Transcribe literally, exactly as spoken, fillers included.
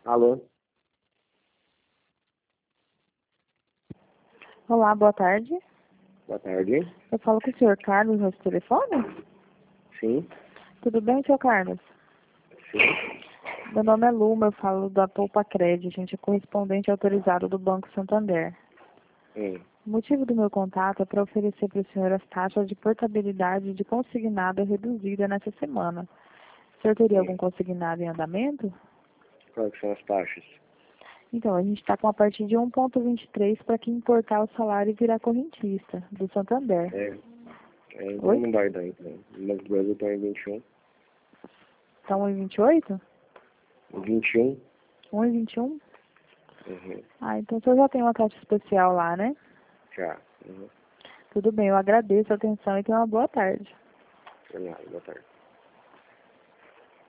Alô? Olá, boa tarde. Boa tarde. Eu falo com o senhor Carlos no telefone? Sim, Tudo bem, senhor Carlos? sim. Meu nome é Luma, eu falo da Poupa Cred, a gente é correspondente autorizado do Banco Santander. Hum. O motivo do meu contato é para oferecer para o senhor as taxas de portabilidade de consignado reduzida nessa semana. O senhor teria Hum. algum consignado em andamento? Quais que são as taxas? Então, a gente está com a partir de um vírgula vinte e três para quem importar o salário e virar correntista do Santander. É, é então Oi? não vai dar, então. No Banco do Brasil está em vinte e um. Está um vírgula vinte e oito? vinte e um? um vírgula vinte e um? Uhum. Ah, então o senhor já tem uma taxa especial lá, né? Já. Uhum. Tudo bem, eu agradeço a atenção e tenha uma boa tarde. Por nada, boa tarde.